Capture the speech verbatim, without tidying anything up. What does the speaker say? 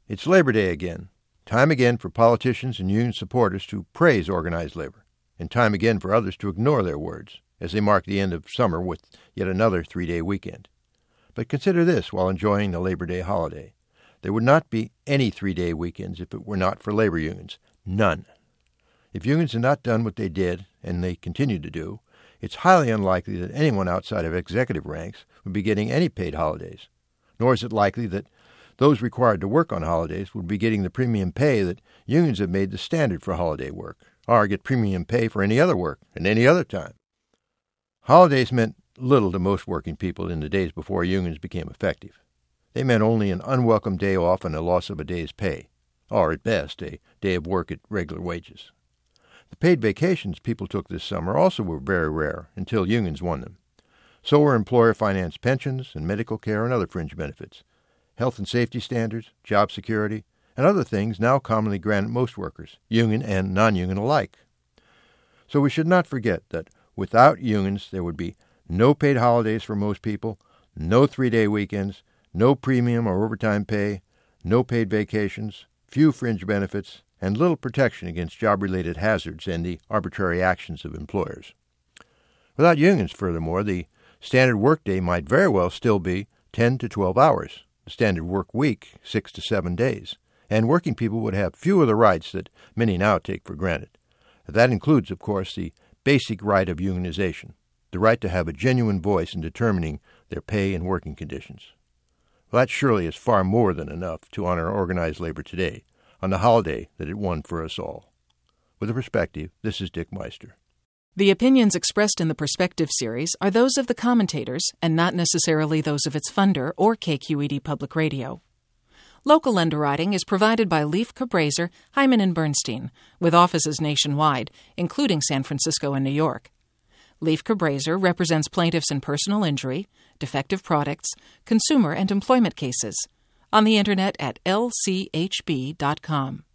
It's Labor Day again. Time again for politicians and union supporters to praise organized labor, and time again for others to ignore their words as they mark the end of summer with yet another three-day weekend. But consider this while enjoying the Labor Day holiday. There would not be any three-day weekends if it were not for labor unions. None. If unions had not done what they did, and they continue to do, it's highly unlikely that anyone outside of executive ranks would be getting any paid holidays. Nor is it likely that those required to work on holidays would be getting the premium pay that unions have made the standard for holiday work, or get premium pay for any other work at any other time. Holidays meant little to most working people in the days before unions became effective. They meant only an unwelcome day off and a loss of a day's pay, or at best, a day of work at regular wages. The paid vacations people took this summer also were very rare until unions won them. So were employer-financed pensions and medical care and other fringe benefits, health and safety standards, job security, and other things now commonly granted most workers, union and non-union alike. So we should not forget that without unions there would be no paid holidays for most people, no three-day weekends, no premium or overtime pay, no paid vacations, few fringe benefits, and little protection against job-related hazards and the arbitrary actions of employers. Without unions, furthermore, the standard workday might very well still be ten to twelve hours, the standard work week six to seven days, and working people would have few of the rights that many now take for granted. That includes, of course, the basic right of unionization, the right to have a genuine voice in determining their pay and working conditions. Well, that surely is far more than enough to honor organized labor today, on the holiday that it won for us all. With a perspective, this is Dick Meister. The opinions expressed in the Perspective series are those of the commentators and not necessarily those of its funder or K Q E D Public Radio. Local underwriting is provided by Leif Cabraser, Hyman and Bernstein, with offices nationwide, including San Francisco and New York. Leif Cabraser represents plaintiffs in personal injury, defective products, consumer and employment cases. On the Internet at L C H B dot com.